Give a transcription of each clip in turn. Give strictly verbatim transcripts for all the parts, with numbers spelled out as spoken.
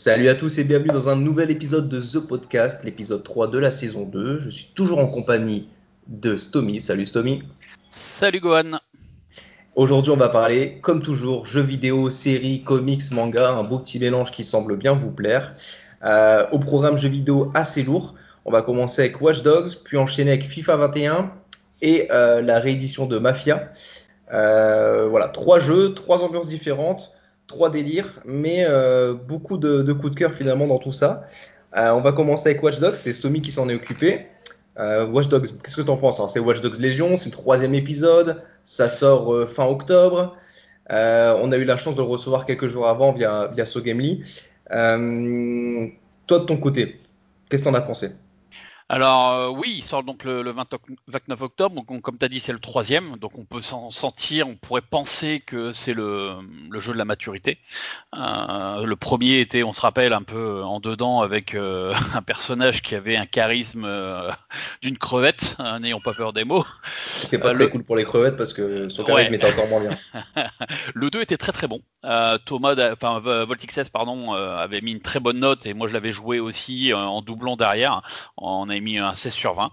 Salut à tous et bienvenue dans un nouvel épisode de The Podcast, l'épisode trois de la saison deux. Je suis toujours en compagnie de Stomy. Salut Stomy. Salut Gohan. Aujourd'hui, on va parler, comme toujours, jeux vidéo, séries, comics, mangas, un beau petit mélange qui semble bien vous plaire. Euh, au programme jeux vidéo assez lourd, on va commencer avec Watch Dogs, puis enchaîner avec FIFA vingt et un et euh, la réédition de Mafia. Euh, voilà, trois jeux, trois ambiances différentes, trois délires, mais euh, beaucoup de, de coups de cœur finalement dans tout ça. Euh, on va commencer avec Watch Dogs, c'est Stomy qui s'en est occupé. Euh, Watch Dogs, qu'est-ce que t'en penses? Alors, c'est Watch Dogs Légion, c'est le troisième épisode, ça sort euh, fin octobre. Euh, on a eu la chance de le recevoir quelques jours avant via, via SoGamely. Euh, toi de ton côté, qu'est-ce que t'en as pensé? Alors euh, oui, il sort donc le, le vingt oc- vingt-neuf octobre, donc on- comme tu as dit c'est le troisième, donc on peut s'en sentir, on pourrait penser que c'est le, le jeu de la maturité. Euh, le premier était, on se rappelle, un peu en dedans avec euh, un personnage qui avait un charisme euh, d'une crevette, hein, n'ayons pas peur des mots. C'est pas Euh, très le, cool pour les crevettes parce que son ouais, charisme était encore moins bien. le deux était très très bon. Euh, Thomas, d'a- enfin V- Voltixes, pardon, euh, avait mis une très bonne note et moi je l'avais joué aussi euh, en doublon derrière. On avait mis un seize sur vingt.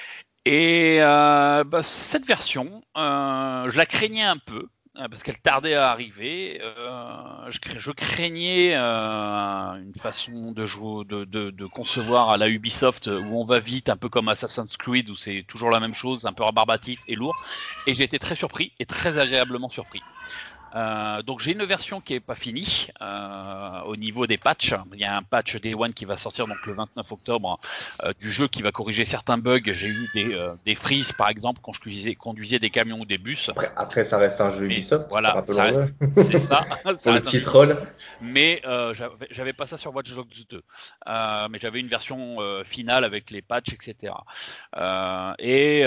Et euh, bah, cette version, euh, je la craignais un peu euh, parce qu'elle tardait à arriver. Euh, je, cra- je craignais euh, une façon de jouer, de, de, de concevoir à la Ubisoft où on va vite, un peu comme Assassin's Creed où c'est toujours la même chose, un peu rébarbatif et lourd. Et j'ai été très surpris et très agréablement surpris. Euh, donc j'ai une version qui est pas finie euh, au niveau des patchs. Il y a un patch Day One qui va sortir donc le vingt-neuf octobre euh, du jeu qui va corriger certains bugs. J'ai eu des, euh, des freezes par exemple quand je conduisais, conduisais des camions ou des bus. Après, après, ça reste un jeu Mais Ubisoft, voilà, ça rappelons-le. reste, c'est ça, Pour ça le reste un petit jeu troll. Ubisoft. Mais euh, j'avais, j'avais pas ça sur Watch Dogs deux. Euh, mais j'avais une version euh, finale avec les patchs, et cetera. Euh, et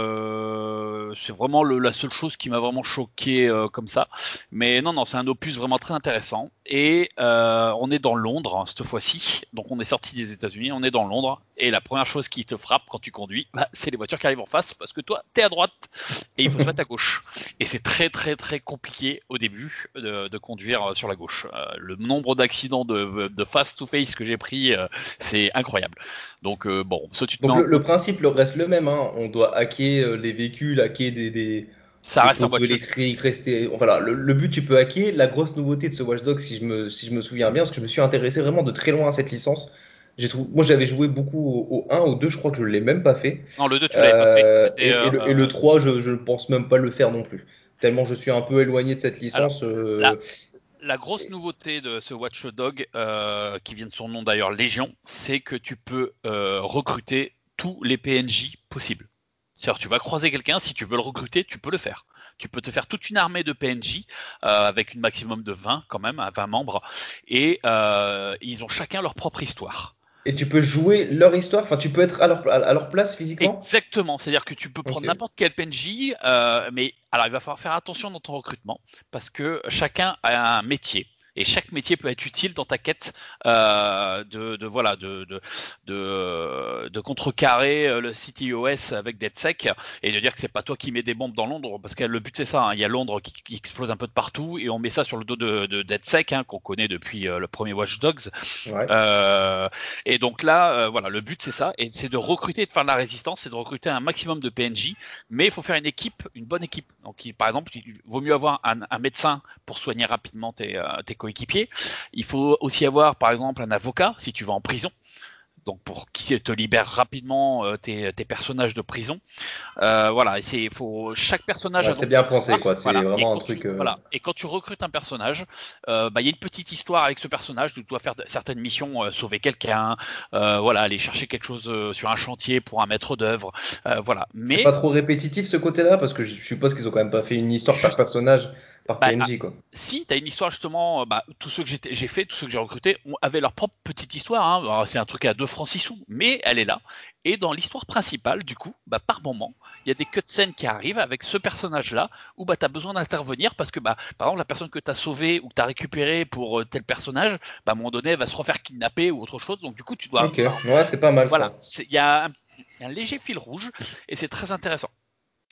euh, c'est vraiment le, la seule chose qui m'a vraiment choqué euh, comme ça. Mais non, non, c'est un opus vraiment très intéressant. Et euh, on est dans Londres hein, cette fois-ci. Donc on est sorti des États-Unis, on est dans Londres. Et la première chose qui te frappe quand tu conduis, bah, c'est les voitures qui arrivent en face parce que toi, t'es à droite et il faut se mettre à gauche. Et c'est très très très compliqué au début de, de conduire sur la gauche. Euh, le nombre d'accidents de, de face-to-face que j'ai pris, euh, c'est incroyable. Donc euh, bon, soit tu te mets Donc en le, le côte, principe le reste le même, hein. On doit hacker euh, les véhicules, hacker des, des, ça des reste un poteaux watch. électriques, rester. Voilà, le, le but tu peux hacker. La grosse nouveauté de ce Watch Dogs, si je me, si je me souviens bien, parce que je me suis intéressé vraiment de très loin à cette licence. J'ai trouvé, moi j'avais joué beaucoup au, au un, au deux, je crois que je ne l'ai même pas fait. Non, le deux, tu l'avais pas fait. Euh, C'était et, et le, et le euh, trois, je, je ne pense même pas le faire non plus. Tellement je suis un peu éloigné de cette alors licence. la, euh, la grosse nouveauté de ce Watchdog, euh, qui vient de son nom d'ailleurs Légion, c'est que tu peux euh, recruter tous les P N J possibles. C'est-à-dire, tu vas croiser quelqu'un, si tu veux le recruter, tu peux le faire. Tu peux te faire toute une armée de P N J euh, avec une maximum de vingt quand même, à vingt membres, et euh, ils ont chacun leur propre histoire. Et tu peux jouer leur histoire, enfin tu peux être à leur, à leur place physiquement? Exactement, c'est-à-dire que tu peux Ok. prendre n'importe quel P N J, euh, mais alors il va falloir faire attention dans ton recrutement parce que chacun a un métier. Et chaque métier peut être utile dans ta quête euh, de, de voilà de, de, de, de contrecarrer euh, le C T O S avec DedSec et de dire que c'est pas toi qui mets des bombes dans Londres parce que le but c'est ça, hein, il y a Londres qui, qui explose un peu de partout et on met ça sur le dos de, de DedSec hein, qu'on connaît depuis euh, le premier Watch Dogs. Ouais. Euh, et donc là, euh, voilà, le but c'est ça, et c'est de recruter, de faire de la résistance, c'est de recruter un maximum de P N J, mais il faut faire une équipe, une bonne équipe. Donc, il, par exemple, il vaut mieux avoir un, un médecin pour soigner rapidement tes, euh, tes coéquipiers. Il faut aussi avoir, par exemple, un avocat si tu vas en prison. Donc pour qui te libère rapidement euh, tes, tes, personnages de prison. Euh, voilà, et c'est faut chaque personnage Ouais, a c'est donc une bien pensé, histoire. quoi. C'est Voilà, et vraiment un quand tu truc. euh, voilà et quand tu recrutes un personnage, euh, bah il y a une petite histoire avec ce personnage. Tu dois faire certaines missions, euh, sauver quelqu'un, euh, voilà, aller chercher quelque chose euh, sur un chantier pour un maître d'œuvre, euh, voilà. C'est pas Mais trop répétitif ce côté-là, parce que je suppose qu'ils ont quand même pas fait une histoire par juste personnage, par bah, ah, P N J, quoi. si, tu as une histoire justement, bah, tous ceux que j'ai j'ai fait, tous ceux que j'ai recrutés ont- avaient leur propre petite histoire. Hein. Alors, c'est un truc à deux francs six sous, mais elle est là. Et dans l'histoire principale, du coup, bah, par moment, il y a des cutscenes qui arrivent avec ce personnage-là où bah, tu as besoin d'intervenir parce que, bah, par exemple, la personne que tu as sauvée ou que tu as récupérée pour euh, tel personnage, bah, à un moment donné, elle va se refaire kidnapper ou autre chose. Donc, du coup, tu dois. Ok, Bah, ouais, c'est pas mal voilà, ça. il y a un, un léger fil rouge et c'est très intéressant.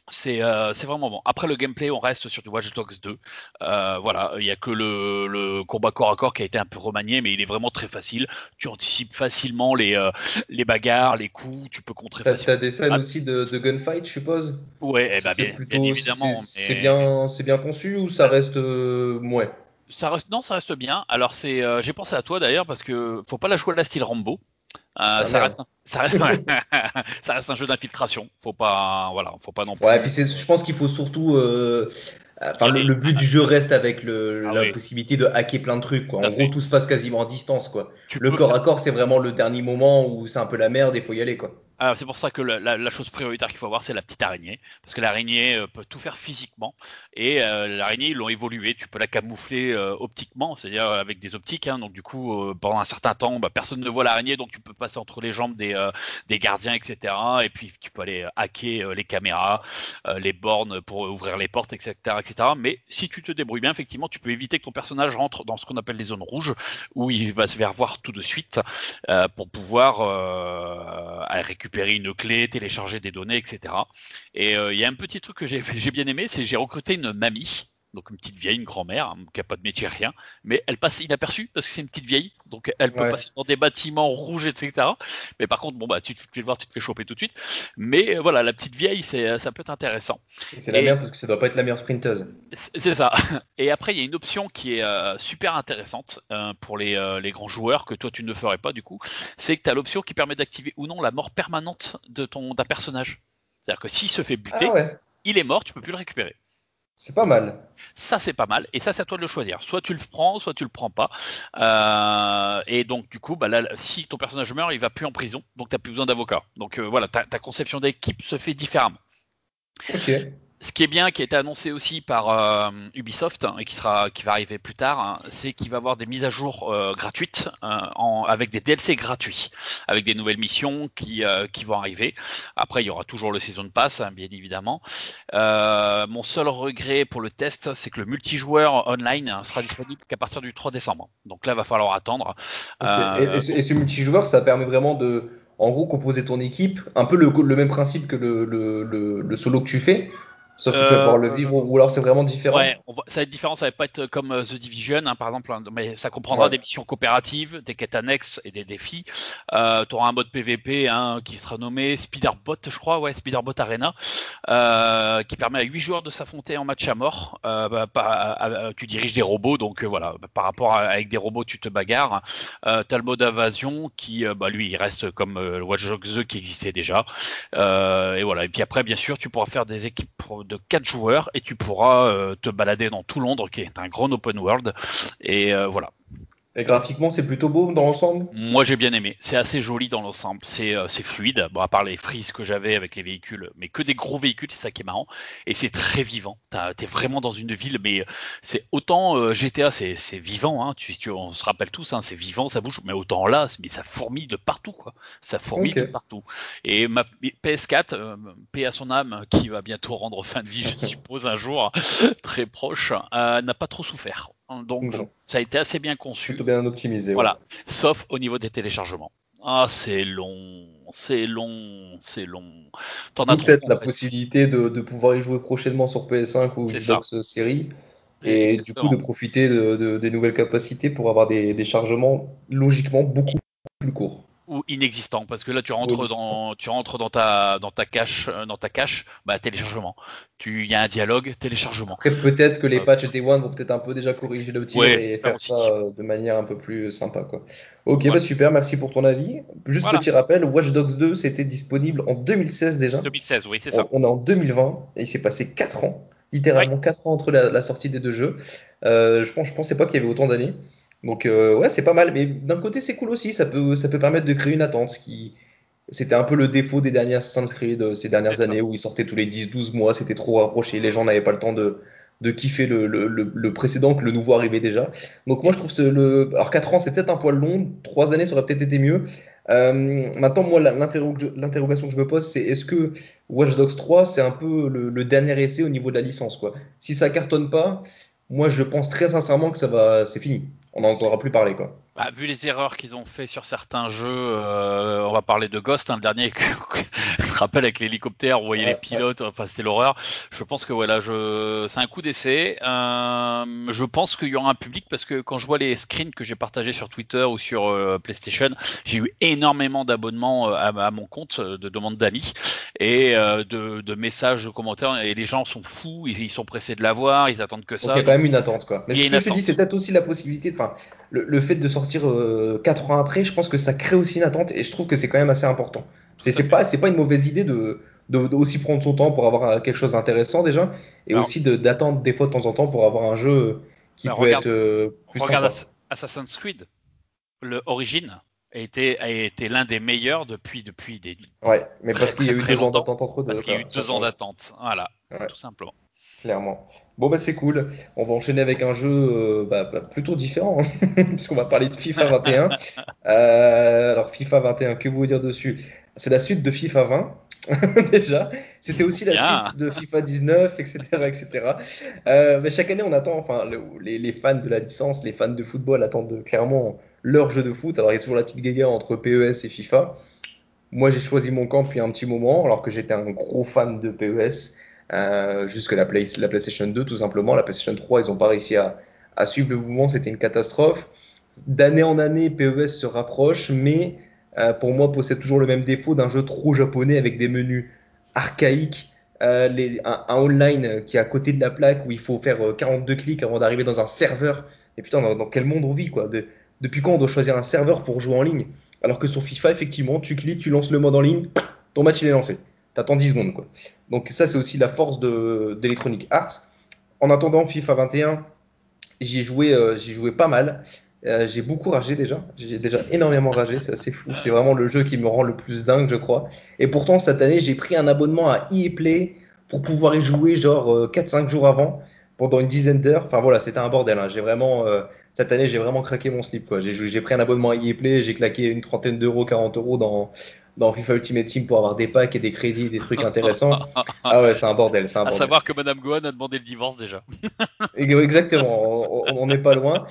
C'est euh, c'est vraiment bon. Après le gameplay, on reste sur du Watch Dogs deux. Euh, voilà, il y a que le, le combat corps à corps qui a été un peu remanié, mais il est vraiment très facile. Tu anticipes facilement les euh, les bagarres, les coups. Tu peux contrer T'as, facilement. t'as des scènes Ah, aussi de, de gunfight, je suppose? ouais, eh Si ben c'est bien, bien plutôt, si c'est, évidemment, c'est mais bien, c'est bien conçu ou ça reste euh, ouais. ça reste non, ça reste bien. Alors c'est, euh, j'ai pensé à toi d'ailleurs parce que faut pas la jouer à la style Rambo. Euh, Ah ça merde. reste, un- ça reste, ouais. Ça reste un jeu d'infiltration. Faut pas, voilà, faut pas non Ouais, et plus puis c'est, je pense qu'il faut surtout, euh, y enfin le, aller. le but du jeu reste avec le, Ah la oui, possibilité de hacker plein de trucs, quoi. tout à En gros, fait. tout se passe quasiment à distance, quoi. Tu Le peux corps faire. à corps, c'est vraiment le dernier moment où c'est un peu la merde et faut y aller, quoi. Ah, c'est pour ça que la, la- la chose prioritaire qu'il faut avoir, c'est la petite araignée. Parce que l'araignée euh, peut tout faire physiquement. Et euh, l'araignée, ils l'ont évolué. Tu peux la camoufler euh, optiquement, c'est-à-dire euh, avec des optiques. Hein. Donc, du coup, euh, pendant un certain temps, bah, personne ne voit l'araignée. Donc, tu peux passer entre les jambes des, euh, des gardiens, et cetera. Et puis, tu peux aller euh, hacker euh, les caméras, euh, les bornes pour ouvrir les portes, et cetera, et cetera. Mais si tu te débrouilles bien, effectivement, tu peux éviter que ton personnage rentre dans ce qu'on appelle les zones rouges, où il va se faire voir tout de suite euh, pour pouvoir euh, récupérer une clé, télécharger des données, et cetera. Et il euh, y a un petit truc que j'ai, j'ai bien aimé, c'est que j'ai recruté une mamie, donc une petite vieille, une grand-mère, hein, qui n'a pas de métier, rien, mais elle passe inaperçue parce que c'est une petite vieille, donc elle peut Ouais. passer dans des bâtiments rouges, et cetera. Mais par contre, bon bah tu, tu fais le voir, tu te fais choper tout de suite. Mais euh, voilà, la petite vieille, c'est, ça peut être intéressant. Et c'est la Et merde parce que ça doit pas être la meilleure sprinteuse. c'est ça. Et après, il y a une option qui est euh, super intéressante euh, pour les, euh, les grands joueurs que toi tu ne ferais pas du coup. C'est que tu as l'option qui permet d'activer ou non la mort permanente de ton d'un personnage. C'est-à-dire que s'il se fait Ah buter, ouais, il est mort, tu peux plus le récupérer. c'est pas Donc mal. ça c'est pas mal. Et ça c'est à toi de le choisir. Soit tu le prends, soit tu le prends pas. Euh, et donc du coup, bah, là, si ton personnage meurt, il va plus en prison. Donc tu n'as plus besoin d'avocat. Donc euh, voilà, ta, ta conception d'équipe se fait différemment. Ok. Ce qui est bien, qui a été annoncé aussi par euh, Ubisoft hein, et qui sera, qui va arriver plus tard, hein, c'est qu'il va y avoir des mises à jour euh, gratuites euh, en, avec des D L C gratuits, avec des nouvelles missions qui, euh, qui vont arriver. Après, il y aura toujours le Season Pass, hein, bien évidemment. Euh, mon seul regret pour le test, c'est que le multijoueur online hein, sera disponible qu'à partir du trois décembre. Donc là, il va falloir attendre. Ok. Et, et Euh, ce, et ce multijoueur, ça permet vraiment de, en gros, composer ton équipe, un peu le, le même principe que le, le, le, le solo que tu fais, sauf que tu vas pouvoir le vivre, ou alors c'est vraiment Ouais, différent. on va- ça va être différent, ça va pas être comme euh, The Division, hein, par exemple, hein, mais ça comprendra Ouais. des missions coopératives, des quêtes annexes et des défis. Euh, tu auras un mode P V P hein, qui sera nommé Speederbot, je crois, ouais, Speederbot Arena, euh, qui permet à huit joueurs de s'affronter en match à mort. Euh, bah, par- à- à- tu diriges des robots, donc euh, voilà, bah, par rapport à, avec des robots, tu te bagarres. Euh, tu as le mode invasion qui, euh, bah, lui, il reste comme euh, le Watch Dogs deux qui existait déjà. Euh, et voilà. Et puis après, bien sûr, tu pourras faire des équipes de quatre joueurs et tu pourras euh, te balader dans tout Londres, qui est un grand open world. Et euh, voilà. Et graphiquement, c'est plutôt beau dans l'ensemble. Moi j'ai bien aimé, c'est assez joli dans l'ensemble, c'est euh, c'est fluide, bon à part les frises que j'avais avec les véhicules, mais que des gros véhicules, c'est ça qui est marrant, et c'est très vivant, T'as- t'es vraiment dans une ville, mais c'est autant euh, G T A c'est c'est vivant, hein, tu, tu- on se rappelle tous, hein, c'est vivant, ça bouge, mais autant là, mais ça fourmille de partout quoi, ça fourmille Ok. de partout. Et ma P S quatre, euh, paix à son âme, qui va bientôt rendre fin de vie, je suppose un jour très proche, euh, n'a pas trop souffert, donc je- Bon, ça a été assez bien plutôt conçu. bien optimisé, ouais. Voilà, sauf au niveau des téléchargements. Ah, c'est long, c'est long, c'est long. T'en as D'où trop peut-être en la fait. possibilité de, de pouvoir y jouer prochainement sur P S cinq ou C'est ça. Xbox Series et du coup de Exactement. profiter de, de- des nouvelles capacités pour avoir des, des chargements logiquement beaucoup plus courts Ou inexistant, parce que là tu ou rentres inexistants. dans, tu rentres dans ta, dans ta cache, euh, dans ta cache, bah téléchargement. Tu, il y a un dialogue, téléchargement. Après, peut-être que les Euh, patchs Day One vont peut-être un peu déjà corriger le tir ouais, et j'espère faire ça aussi. euh, de manière un peu plus sympa, quoi. Ok, bah Voilà, super, merci pour ton avis. Juste voilà. petit rappel, Watch Dogs deux, c'était disponible en deux mille seize déjà. deux mille seize, oui, c'est On, ça. on est en deux mille vingt et il s'est passé quatre ans, Oui, littéralement quatre ans entre la, la sortie des deux jeux. Euh, je pense, je pensais pas qu'il y avait autant d'années. Donc euh, ouais, c'est pas mal. Mais d'un côté, c'est cool aussi. Ça peut, ça peut permettre de créer une attente, ce qui c'était un peu le défaut des dernières Assassin's Creed euh, ces c'est dernières ça. années où ils sortaient tous les dix douze mois. C'était trop rapproché. Les gens n'avaient pas le temps de, de kiffer le, le, le, le précédent que le nouveau arrivait déjà. Donc moi, Et je trouve ce, le, alors quatre ans, c'est peut-être un poil long. trois années, ça aurait peut-être été mieux. Euh, maintenant, moi, la- l'interro- l'interrogation que je me pose, c'est est-ce que Watch Dogs trois, c'est un peu le, le dernier essai au niveau de la licence, quoi. Si ça cartonne pas, moi, je pense très sincèrement que ça va, c'est fini. On n'en entendra plus parler, quoi. bah, vu les erreurs qu'ils ont fait sur certains jeux, euh, on va parler de Ghost, hein, le dernier. rappelle avec l'hélicoptère, vous voyez Ouais, les ouais. pilotes, enfin c'est l'horreur. Je pense que voilà, je, c'est un coup d'essai. Euh, je pense qu'il y aura un public parce que quand je vois les screens que j'ai partagés sur Twitter ou sur euh, PlayStation, j'ai eu énormément d'abonnements euh, à, à mon compte, euh, de demandes d'amis et euh, de, de messages, de commentaires. Et les gens sont fous, ils, ils sont pressés de l'avoir, ils attendent que Donc il y ça. a quand Donc même une attente, quoi. Mais il y a ce une que je te dis, c'est attente. peut-être aussi la possibilité, enfin, le, le fait de sortir euh, quatre ans après, je pense que ça crée aussi une attente et je trouve que c'est quand même assez important. Tout C'est à c'est fait. pas, c'est pas une mauvaise idée de, de, de aussi prendre son temps pour avoir euh, quelque chose d'intéressant déjà et Alors, aussi de- d'attendre des fois de temps en temps pour avoir un jeu qui ben, peut être regarde, euh, plus regarde sympa. Ass- Assassin's Creed. Le Origin a été, a été l'un des meilleurs depuis, depuis des Ouais, mais très parce qu'il y très a eu très deux ans longtemps, d'attente entre deux, parce qu'il y a eu quoi. Ça deux ans change. d'attente. Voilà, Ouais. tout simplement. Clairement. Bon, bah c'est cool. On va enchaîner avec un jeu euh, bah, bah, plutôt différent, hein, puisqu'on va parler de FIFA vingt et un. Euh, alors, FIFA vingt et un, que vous dire dessus? C'est la suite de FIFA vingt, déjà. C'était aussi la Bien. suite de FIFA dix-neuf, et cetera, et cetera. Euh, mais chaque année, on attend, enfin, le- les, les fans de la licence, les fans de football attendent clairement leur jeu de foot. Alors, il y a toujours la petite guéguerre entre P E S et FIFA. Moi, j'ai choisi mon camp depuis un petit moment, alors que j'étais un gros fan de P E S, euh, jusque la, Play, la PlayStation deux, tout simplement. La PlayStation trois, ils n'ont pas réussi à, à suivre le mouvement, c'était une catastrophe. D'année en année, P E S se rapproche, mais euh, pour moi, possède toujours le même défaut d'un jeu trop japonais avec des menus archaïques, euh, les, un, un online qui est à côté de la plaque où il faut faire euh, quarante-deux clics avant d'arriver dans un serveur. Et putain, dans, dans quel monde on vit, quoi? De, depuis quand on doit choisir un serveur pour jouer en ligne? Alors que sur FIFA, effectivement, tu cliques, tu lances le mode en ligne, ton match il est lancé. T'attends dix secondes, quoi. Donc ça, c'est aussi la force de- d'Electronic Arts. En attendant FIFA vingt et un, j'y ai joué, euh, j'y joué pas mal. Euh, j'ai beaucoup ragé déjà. J'ai déjà énormément ragé. C'est assez fou. C'est vraiment le jeu qui me rend le plus dingue, je crois. Et pourtant, cette année, j'ai pris un abonnement à E A Play pour pouvoir y jouer genre euh, quatre cinq jours avant, pendant une dizaine d'heures. Enfin voilà, c'était un bordel, hein. J'ai vraiment, euh, cette année, j'ai vraiment craqué mon slip, quoi. J'ai joué- j'ai pris un abonnement à E A Play, j'ai claqué une trentaine d'euros, quarante euros dans, dans FIFA Ultimate Team pour avoir des packs et des crédits, des trucs intéressants. Ah ouais, c'est un bordel, c'est un À bordel. savoir que Madame Gohan a demandé le divorce déjà. Exactement, on n'en est pas loin.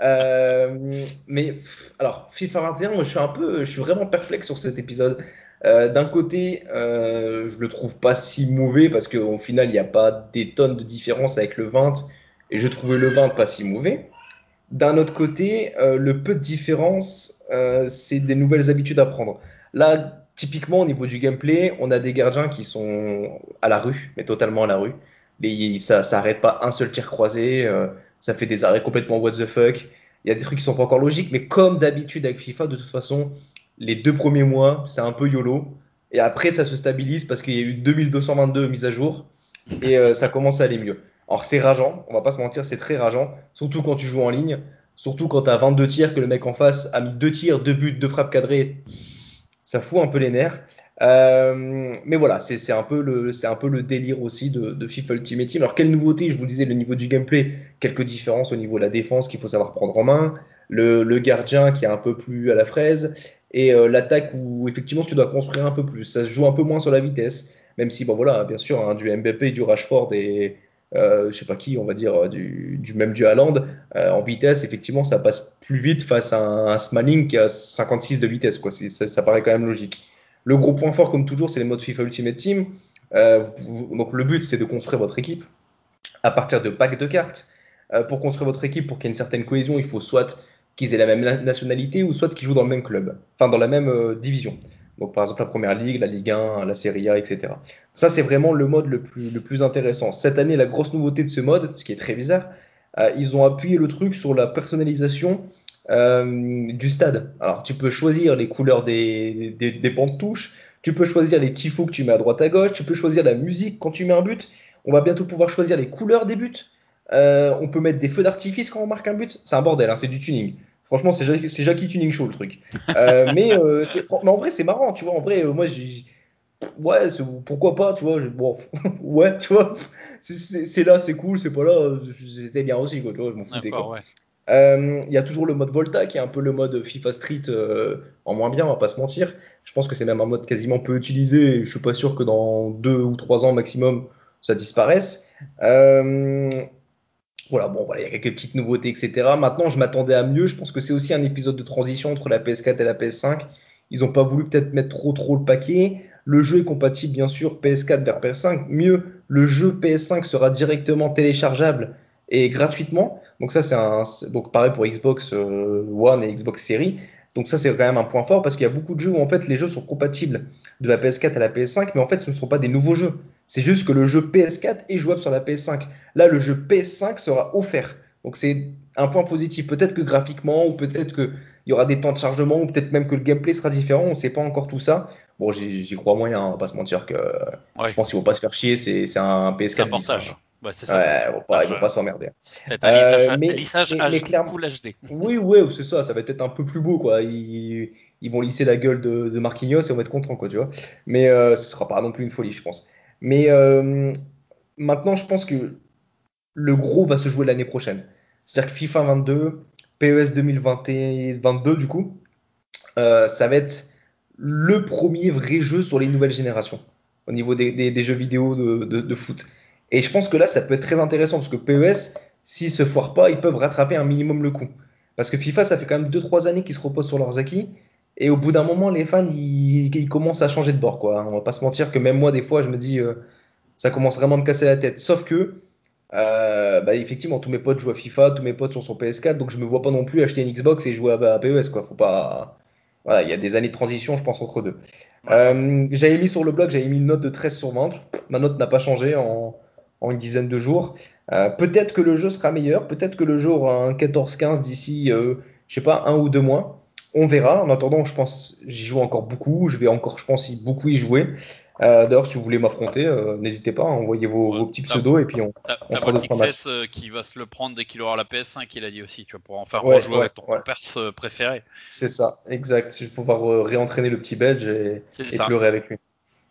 Euh, mais pff, alors, FIFA vingt et un, moi, je suis un peu, je suis vraiment perplexe sur cet épisode. Euh, d'un côté, euh, je le trouve pas si mauvais parce qu'au final, il n'y a pas des tonnes de différence avec le vingt et je trouvais le vingt pas si mauvais. D'un autre côté, euh, le peu de différence, euh, c'est des nouvelles habitudes à prendre. Là, typiquement, au niveau du gameplay, on a des gardiens qui sont à la rue, mais totalement à la rue. Les, ça, ça arrête pas un seul tir croisé, euh, ça fait des arrêts complètement what the fuck. Il y a des trucs qui sont pas encore logiques, mais comme d'habitude avec FIFA, de toute façon, les deux premiers mois, c'est un peu YOLO. Et après, ça se stabilise parce qu'il y a eu deux mille deux cent vingt-deux mises à jour et euh, ça commence à aller mieux. Alors c'est rageant, on va pas se mentir, c'est très rageant, surtout quand tu joues en ligne, surtout quand tu as vingt-deux tirs, que le mec en face a mis deux tirs, deux buts, deux frappes cadrées, ça fout un peu les nerfs. Euh, mais voilà, c'est c'est un, peu le- c'est un peu le délire aussi de, de FIFA Ultimate Team. Alors quelle nouveauté, je vous le disais, le niveau du gameplay, quelques différences au niveau de la défense qu'il faut savoir prendre en main, le, le gardien qui est un peu plus à la fraise, et euh, l'attaque où effectivement tu dois construire un peu plus. Ça se joue un peu moins sur la vitesse, même si, bon voilà, bien sûr, hein, du Mbappé, du Rashford et euh, je sais pas qui, on va dire, du, du même du Haaland, euh, en vitesse, effectivement, ça passe plus vite face à un, un Smalling qui a cinquante-six de vitesse, quoi. C'est- Ça, ça paraît quand même logique. Le gros point fort, comme toujours, c'est les modes FIFA Ultimate Team. Euh, vous- vous- donc le but, c'est de construire votre équipe à partir de packs de cartes. Euh, pour construire votre équipe, pour qu'il y ait une certaine cohésion, il faut soit qu'ils aient la même na- nationalité ou soit qu'ils jouent dans le même club, enfin dans la même euh, division. Donc par exemple la Première Ligue, la Ligue un, la Serie A, et cetera. Ça, c'est vraiment le mode le plus, le plus intéressant. Cette année, la grosse nouveauté de ce mode, ce qui est très bizarre, euh, ils ont appuyé le truc sur la personnalisation euh, du stade. Alors tu peux choisir les couleurs des, des, des bancs de touche, tu peux choisir les tifos que tu mets à droite à gauche, tu peux choisir la musique quand tu mets un but. On va bientôt pouvoir choisir les couleurs des buts. Euh, on peut mettre des feux d'artifice quand on marque un but. C'est un bordel, hein, c'est du tuning. Franchement, c'est Jackie, c'est Jackie Tuning Show le truc. Euh, mais, euh, c'est- mais en vrai, c'est marrant, tu vois. En vrai, euh, moi, j'ai- ouais, c'est- pourquoi pas, tu vois. je- Bon, ouais, tu vois. C'est c'est- c'est là, c'est cool, c'est pas là, euh, c'était bien aussi, quoi, tu vois, je m'en foutais, D'accord, quoi. ouais. Euh, Il y a toujours le mode Volta qui est un peu le mode FIFA Street euh, en moins bien, on va pas se mentir. Je pense que c'est même un mode quasiment peu utilisé. Et je suis pas sûr que dans deux ou trois ans maximum ça disparaisse. Euh, voilà, bon, voilà, il y a quelques petites nouveautés, et cetera. Maintenant, je m'attendais à mieux. Je pense que c'est aussi un épisode de transition entre la P S quatre et la P S cinq. Ils ont pas voulu peut-être mettre trop trop le paquet. Le jeu est compatible bien sûr P S quatre vers P S cinq. Mieux, le jeu P S cinq sera directement téléchargeable et gratuitement. Donc ça c'est un donc pareil pour Xbox euh, One et Xbox Series. Donc ça c'est quand même un point fort parce qu'il y a beaucoup de jeux où en fait les jeux sont compatibles de la P S quatre à la P S cinq, mais en fait ce ne sont pas des nouveaux jeux. C'est juste que le jeu P S quatre est jouable sur la P S cinq. Là le jeu P S cinq sera offert. Donc c'est un point positif. Peut-être que graphiquement, ou peut-être qu'il y aura des temps de chargement, ou peut-être même que le gameplay sera différent. On ne sait pas encore tout ça. Bon, j'y, j'y crois moyen, on va pas se mentir que je Ouais, pense qu'ils vont pas se faire chier. C'est, c'est un c'est un P S quatre bis. Hein. portage. Ouais, c'est ça, c'est un Ouais, ils vont pas, ils portage. vont pas s'emmerder. C'est un lissage, Euh, un mais, lissage mais, mais H- clairement, Full H D. oui, ouais, c'est ça. Ça va être un peu plus beau, quoi. Ils, ils vont lisser la gueule de, de Marquinhos et on va être content, quoi, tu vois. Mais euh, ce sera pas non plus une folie, je pense. Mais euh, maintenant, je pense que le gros va se jouer l'année prochaine. C'est-à-dire que FIFA vingt-deux, P E S deux mille vingt-deux, du coup, euh, ça va être le premier vrai jeu sur les nouvelles générations au niveau des, des, des jeux vidéo de, de, de, foot. Et je pense que là, ça peut être très intéressant parce que P E S, s'ils se foirent pas, ils peuvent rattraper un minimum le coup. Parce que FIFA, ça fait quand même deux trois années qu'ils se reposent sur leurs acquis. Et au bout d'un moment, les fans, ils, ils, commencent à changer de bord. Quoi. On va pas se mentir que même moi, des fois, je me dis, euh, ça commence vraiment à me casser la tête. Sauf que, euh, bah, effectivement, tous mes potes jouent à FIFA, tous mes potes sont sur P S quatre, donc je me vois pas non plus acheter une Xbox et jouer à, à P E S. Quoi. Faut pas... Voilà, il y a des années de transition, je pense, entre deux. Ouais. Euh, j'avais mis sur le blog, j'avais mis une note de treize sur vingt. Ma note n'a pas changé en, en une dizaine de jours. Euh, peut-être que le jeu sera meilleur, peut-être que le jeu aura un quatorze quinze d'ici, euh, je sais pas, un ou deux mois. On verra. En attendant, je pense, j'y joue encore beaucoup. Je vais encore, je pense, y- beaucoup y jouer. Euh, D'ailleurs, si vous voulez m'affronter, euh, n'hésitez pas, hein, envoyez vos, Ouais. vos petits T'as, pseudos et puis on, t'as, on t'as fera deux Volt trois matchs. X S euh, qui va se le prendre dès qu'il aura la P S cinq, il a dit aussi. Tu vas pouvoir enfin Ouais, rejouer ouais, avec ton ouais. perse euh, préféré. C'est ça, exact. Je vais pouvoir euh, réentraîner le petit Belge et, C'est et ça. pleurer avec lui.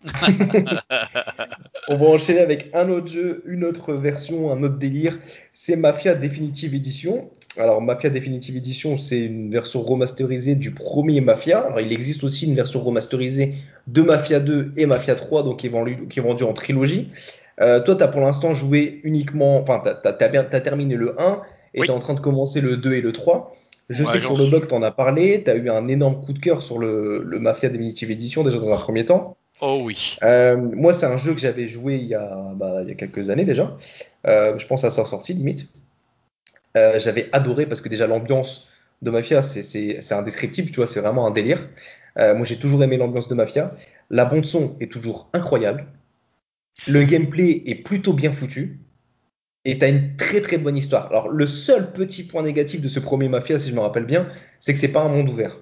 On va enchaîner avec un autre jeu, une autre version, un autre délire. C'est Mafia Definitive Edition. Alors, Mafia Definitive Edition, c'est une version remasterisée du premier Mafia. Alors, il existe aussi une version remasterisée de Mafia deux et Mafia trois, donc qui est vendue, qui est vendue en trilogie. Euh, toi, tu as pour l'instant joué uniquement, enfin, tu as, terminé le un et tu es Oui. en train de commencer le deux et le trois. Je sais Ouais, que j'en sur le suis. blog, tu en as parlé. Tu as eu un énorme coup de cœur sur le, le Mafia Definitive Edition, déjà dans un premier temps. Oh oui. Euh, moi, c'est un jeu que j'avais joué il y a, bah, il y a quelques années déjà. Euh, je pense à sa sortie, limite. Euh, j'avais adoré parce que déjà l'ambiance de Mafia, c'est, c'est, c'est indescriptible, tu vois, c'est vraiment un délire. Euh, moi, j'ai toujours aimé l'ambiance de Mafia. La bande son est toujours incroyable. Le gameplay est plutôt bien foutu. Et t'as une très très bonne histoire. Alors, le seul petit point négatif de ce premier Mafia, si je me rappelle bien, c'est que c'est pas un monde ouvert.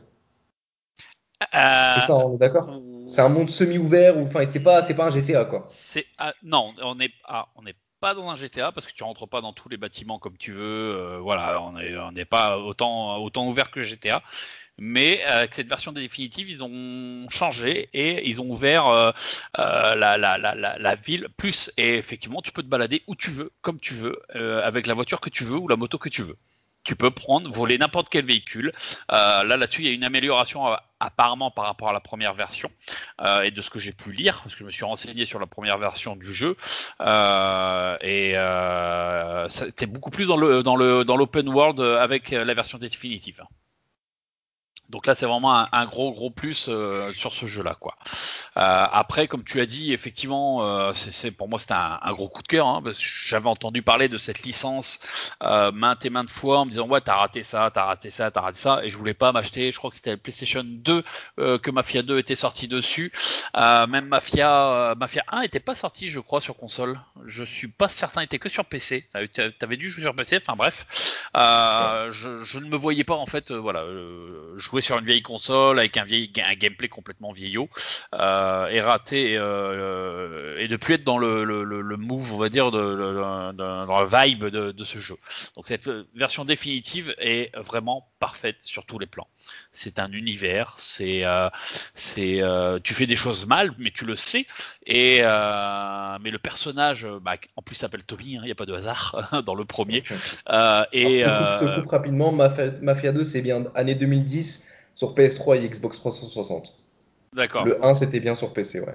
C'est Euh, ça, on est d'accord? C'est un monde semi-ouvert, ou enfin, c'est pas, c'est pas un G T A, quoi. c'est ah, non, on est ah, on n'est pas dans un G T A parce que tu rentres pas dans tous les bâtiments comme tu veux. Euh, voilà, on est on n'est pas autant autant ouvert que G T A. Mais euh, avec cette version définitive, ils ont changé et ils ont ouvert euh, euh, la, la, la, la, la ville plus. Et effectivement, tu peux te balader où tu veux, comme tu veux, euh, avec la voiture que tu veux ou la moto que tu veux. Tu peux prendre, voler n'importe quel véhicule. Euh, là, là-dessus, il y a une amélioration euh, apparemment par rapport à la première version euh, et de ce que j'ai pu lire, parce que je me suis renseigné sur la première version du jeu euh, et euh, c'était beaucoup plus dans le dans le dans l'open world avec la version définitive. Donc là, c'est vraiment un, un gros gros plus euh, sur ce jeu-là, quoi. Euh, après, comme tu as dit, effectivement, euh, c'est, c'est pour moi c'était un, un gros coup de cœur, hein, parce que j'avais entendu parler de cette licence euh, maintes et maintes fois en me disant ouais t'as raté ça, t'as raté ça, t'as raté ça, et je voulais pas m'acheter. Je crois que c'était la PlayStation deux euh, que Mafia deux était sorti dessus. Euh, même Mafia euh, Mafia un était pas sorti, je crois, sur console. Je suis pas certain, il était que sur P C. T'avais dû jouer sur P C. Enfin bref, euh, je, je ne me voyais pas en fait, euh, voilà, euh, jouer sur une vieille console avec un vieil un gameplay complètement vieillot. Euh, et raté et, euh, et de plus être dans le, le, le move, on va dire, de, de, de, dans la vibe de, de ce jeu. Donc cette version définitive est vraiment parfaite sur tous les plans. C'est un univers, c'est, euh, c'est, euh, tu fais des choses mal, mais tu le sais. Et euh, mais le personnage, bah, en plus s'appelle Tommy, il hein, n'y a pas de hasard dans le premier. Euh, Alors, je et te coupe, je te euh, coupe rapidement. Mafia, Mafia deux, c'est bien année deux mille dix sur P S trois et Xbox trois cent soixante. d'accord. Le un, c'était bien sur P C, ouais.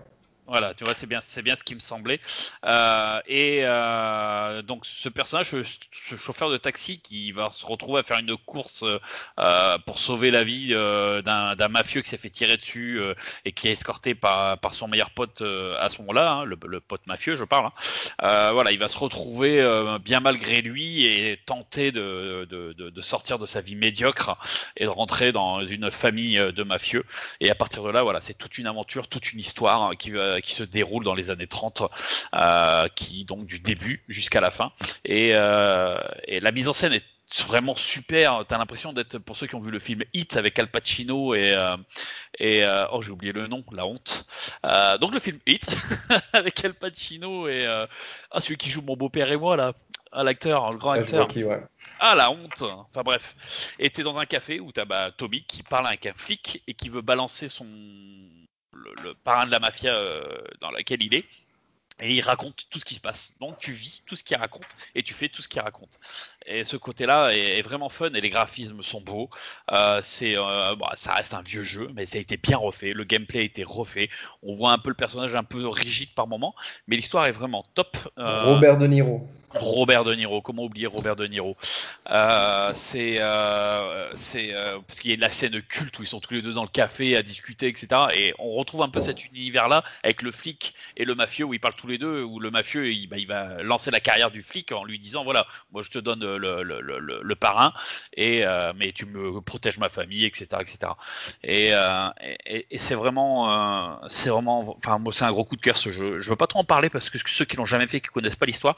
Voilà, tu vois, c'est bien, c'est bien ce qui me semblait. Euh, et euh, donc ce personnage, ce, ce chauffeur de taxi, qui va se retrouver à faire une course euh, pour sauver la vie euh, d'un, d'un mafieux qui s'est fait tirer dessus euh, et qui est escorté par, par son meilleur pote euh, à ce moment-là, hein, le, le pote mafieux, je parle. Hein. Euh, voilà, il va se retrouver euh, bien malgré lui et tenter de, de, de, de sortir de sa vie médiocre et de rentrer dans une famille de mafieux. Et à partir de là, voilà, c'est toute une aventure, toute une histoire hein, qui va qui se déroule dans les années trente, euh, qui donc du début jusqu'à la fin. Et, euh, et la mise en scène est vraiment super. T'as l'impression d'être, pour ceux qui ont vu le film Hit avec Al Pacino et euh, et euh, oh j'ai oublié le nom, la honte. Euh, donc le film Hit avec Al Pacino et euh, ah celui qui joue mon beau-père et moi là, ah, l'acteur, le grand Ouais, je vois acteur. qui, ouais. Ah la honte. Enfin bref. Et t'es dans un café où t'as bah, Tommy qui parle avec un flic et qui veut balancer son le, le parrain de la mafia euh, dans laquelle il est. Et il raconte tout ce qui se passe. Donc tu vis tout ce qu'il raconte et tu fais tout ce qu'il raconte. Et ce côté-là est, est vraiment fun et les graphismes sont beaux. Euh, c'est, euh, bon, ça reste un vieux jeu, mais ça a été bien refait. Le gameplay a été refait. On voit un peu le personnage un peu rigide par moment, mais l'histoire est vraiment top. Euh, Robert De Niro. Robert De Niro, comment oublier Robert De Niro? Euh, c'est euh, c'est euh, parce qu'il y a la scène culte où ils sont tous les deux dans le café à discuter, et cetera. Et on retrouve un peu cet univers-là avec le flic et le mafieux où ils parlent tous les deux, où le mafieux il, bah, il va lancer la carrière du flic en lui disant voilà, moi je te donne le, le, le, le, le parrain, et euh, mais tu me protèges ma famille, et cetera, et cetera. Et, euh, et, et c'est vraiment, euh, c'est vraiment, enfin moi c'est un gros coup de cœur ce jeu. Je veux pas trop en parler parce que ceux qui l'ont jamais fait, qui connaissent pas l'histoire.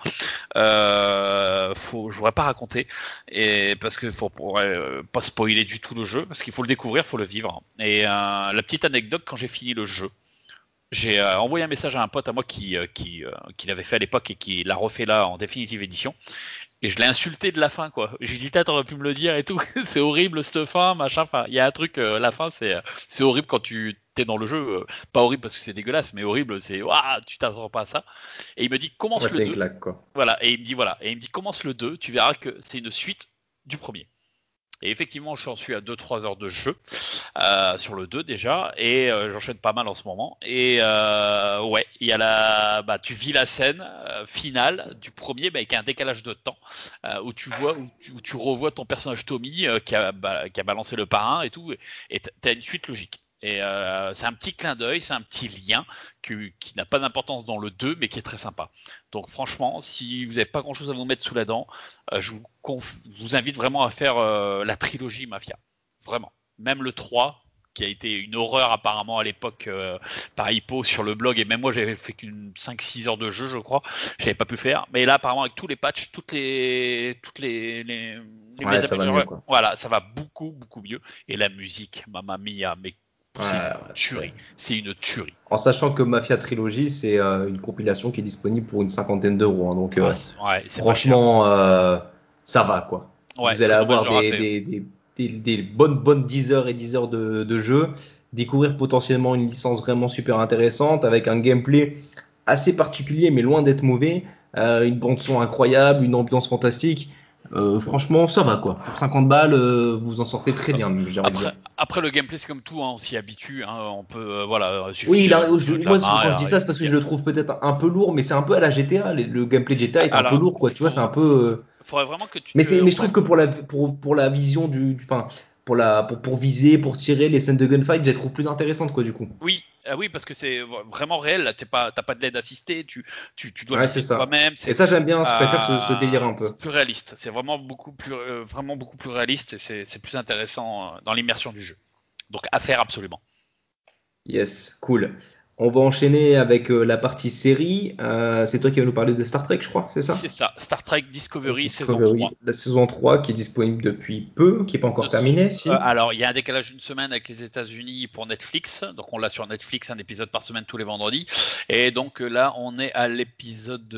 Euh, faut, je voudrais pas raconter, et parce que faut pourrait euh, pas spoiler du tout le jeu, parce qu'il faut le découvrir, faut le vivre. Et euh, la petite anecdote, quand j'ai fini le jeu, j'ai euh, envoyé un message à un pote à moi qui, euh, qui, euh, qui l'avait fait à l'époque et qui l'a refait là en définitive édition. Et je l'ai insulté de la fin, quoi. J'ai dit, t'aurais pu me le dire et tout. C'est horrible cette fin, machin. Enfin, il y a un truc, euh, la fin, c'est, c'est horrible quand tu t'es dans le jeu. Euh, pas horrible parce que c'est dégueulasse, mais horrible, c'est, waouh, tu t'attends pas à ça. Et il me dit, Ouais, commence le c'est une deux. claque, quoi. Voilà, et il me dit voilà, et il me dit commence le deux, tu verras que c'est une suite du premier. Et effectivement, j'en suis à deux trois heures de jeu euh, sur le deux déjà, et euh, j'enchaîne pas mal en ce moment. Et euh, ouais, il y a la, bah, tu vis la scène euh, finale du premier, bah, avec un décalage de temps euh, où tu vois, où tu, où tu revois ton personnage Tommy euh, qui, a, bah, qui a balancé le parrain et tout, et t'as une suite logique. Et euh, c'est un petit clin d'œil, c'est un petit lien qui, qui n'a pas d'importance dans le deux, mais qui est très sympa. Donc franchement, si vous n'avez pas grand-chose à vous mettre sous la dent, euh, je, vous conf- je vous invite vraiment à faire euh, la trilogie Mafia. Vraiment. Même le trois, qui a été une horreur apparemment à l'époque euh, par Hippo sur le blog, et même moi j'avais fait qu'une cinq six heures de jeu, je crois. J'avais pas pu faire. Mais là, apparemment, avec tous les patchs, toutes les, toutes les, les, les Ouais, mises ça va mieux, améliorées, quoi. voilà, ça va beaucoup, beaucoup mieux. Et la musique, Mamma Mia, mais Ouais, c'est une ouais, c'est... tuerie. C'est une tuerie. En sachant que Mafia Trilogy, c'est euh, une compilation qui est disponible pour une cinquantaine d'euros. Hein, donc, Ah, euh, c'est- ouais, c'est pas cher. franchement, euh, ça va, quoi. Ouais, Vous allez c'est dommage avoir de des, rater. des, des, des, des bonnes, bonnes dix heures et dix heures de, de jeu, découvrir potentiellement une licence vraiment super intéressante avec un gameplay assez particulier, mais loin d'être mauvais, euh, une bande-son incroyable, une ambiance fantastique. Euh, franchement, ça va, quoi. Pour cinquante balles, euh, vous en sortez très Ça- bien, j'ai envie de dire. Après, après le gameplay, c'est comme tout, hein, on s'y habitue. Hein, on peut, euh, voilà, il Oui, suffit il de, a, de je- mettre la moi, main quand je dis ça, et, c'est parce que et je le trouve peut-être un peu lourd, mais c'est un peu à la G T A. Le, le gameplay de G T A est un peu alors, lourd, quoi. Tu vois, c'est un faut, peu. euh, faudrait vraiment que tu Mais te, c'est, mais je enfin, trouve que pour la, pour, pour la vision du, du- enfin, pour la, pour, pour viser, pour tirer les scènes de gunfight, je les trouve plus intéressantes, quoi, du coup. oui, ah oui, parce que c'est vraiment réel. Là, t'es pas, t'as pas de l'aide assistée, tu, tu, tu dois Ouais, c'est viser ça. toi-même. Et C'est, ça, j'aime bien. Je préfère ce, ce délire euh, un peu. c'est plus réaliste. C'est vraiment beaucoup plus, euh, vraiment beaucoup plus réaliste et c'est, c'est plus intéressant euh, dans l'immersion du jeu. Donc à faire absolument. Yes, cool. On va enchaîner avec euh, la partie série. Euh, c'est toi qui vas nous parler de Star Trek, je crois, c'est C'est ça? ça. Star Trek Star Trek Discovery saison trois. Discovery, la saison trois qui est disponible depuis peu, qui n'est pas De, encore terminée, euh, si? alors, il y a un décalage d'une semaine avec les États-Unis pour Netflix. Donc, on l'a sur Netflix, un épisode par semaine tous les vendredis. Et donc euh, là, on est à l'épisode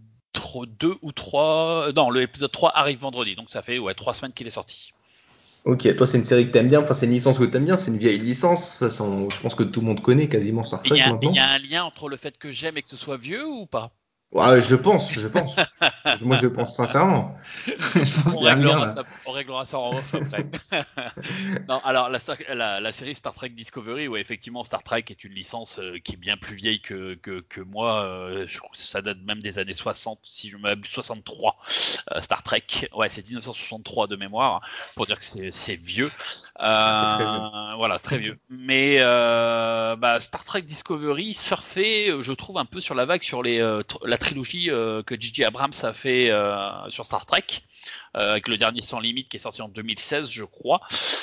deux ou trois. Non, l'épisode trois arrive vendredi. Donc, ça fait ouais, trois semaines qu'il est sorti. Ok, toi c'est une série que t'aimes bien, enfin c'est une licence que t'aimes bien, c'est une vieille licence, ça, c'est- je pense que tout le monde connaît quasiment Star Il y Trek a, il y maintenant. a un lien entre le fait que j'aime et que ce soit vieux ou pas? Ouais, je pense, je pense. Moi, je pense sincèrement. Je pense On qu'il y a un lien réglera là. ça, on réglera ça en off après. Non, alors la, Star- la- la série Star Trek Discovery, ouais, effectivement, Star Trek est une licence euh, qui est bien plus vieille que, que, que moi. euh, je crois que ça date même des années soixante, si je ne m'abuse, soixante-trois. euh, Star Trek, ouais, c'est dix-neuf cent soixante-trois de mémoire, pour dire que c'est c'est vieux. Ah, c'est très vieux. Euh, voilà, très vieux. Mais euh, bah, Star Trek Discovery surfait, euh, je trouve, un peu sur la vague sur les, euh, tr- la trilogie euh, que J J Abrams a fait euh, sur Star Trek, euh, avec le dernier Sans Limite qui est sorti en deux mille seize, je crois.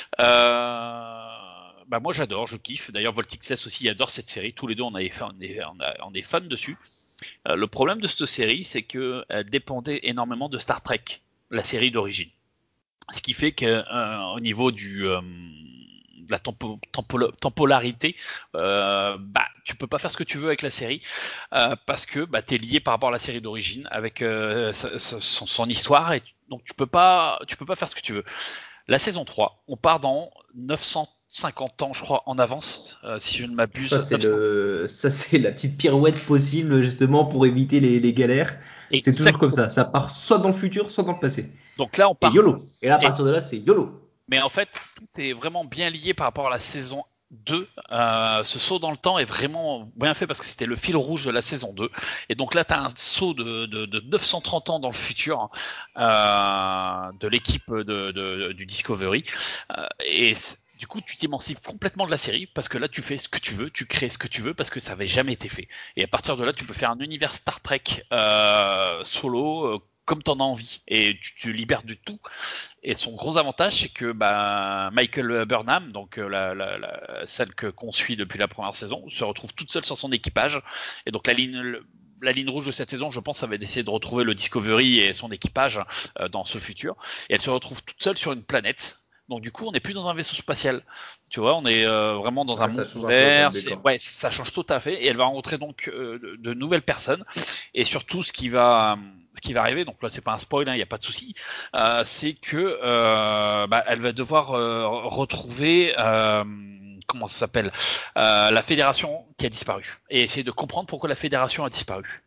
Euh, bah moi j'adore, je kiffe. D'ailleurs Voltixes aussi adore cette série. Tous les deux on, avait fait, on, est, on, a, on est fans dessus. Euh, le problème de cette série, c'est qu'elle dépendait énormément de Star Trek, la série d'origine. Ce qui fait qu'au euh, niveau du euh, de la tempo, tempo, tempolarité, euh, bah tu peux pas faire ce que tu veux avec la série euh, parce que bah t'es lié par rapport à la série d'origine avec euh, son, son histoire et donc tu peux pas tu peux pas faire ce que tu veux. La saison trois, on part dans neuf cent cinquante ans, je crois, en avance, euh, si je ne Ça, m'abuse. c'est neuf cents... le, ça, c'est la petite pirouette possible, justement, pour éviter les, les galères. C'est toujours comme ça. Exactement. Ça part soit dans le futur, soit dans le passé. Donc là, on Et part. YOLO. Et là, à Et... partir de là, c'est YOLO. Mais en fait, tout est vraiment bien lié par rapport à la saison deux. Euh, ce saut dans le temps est vraiment bien fait parce que c'était le fil rouge de la saison deux. Et donc là, tu as un saut de, de, de neuf cent trente ans dans le futur euh, de l'équipe de, de, du Discovery. Euh, et du coup, tu t'émancipes complètement de la série parce que là, tu fais ce que tu veux, tu crées ce que tu veux parce que ça avait jamais été fait. Et à partir de là, tu peux faire un univers Star Trek euh, solo euh, comme t'en as envie et tu te libères du tout. Et son gros avantage, c'est que bah, Michael Burnham, donc euh, la, la, la, celle que qu'on suit depuis la première saison, se retrouve toute seule sans son équipage. Et donc la ligne, la ligne rouge de cette saison, je pense, ça va d'essayer de retrouver le Discovery et son équipage euh, dans ce futur. Et elle se retrouve toute seule sur une planète. Donc du coup, on n'est plus dans un vaisseau spatial. Tu vois, on est euh, vraiment dans un Ouais, ça monde change un peu comme ouvert. C'est, décor. ouais, ça change tout à fait. Et elle va rencontrer donc euh, de, de nouvelles personnes. Et surtout, ce qui va, ce qui va arriver, donc là, c'est pas un spoil, il hein, n'y a pas de souci, euh, c'est que euh, bah, elle va devoir euh, retrouver euh, comment ça s'appelle euh, la fédération qui a disparu et essayer de comprendre pourquoi la fédération a disparu.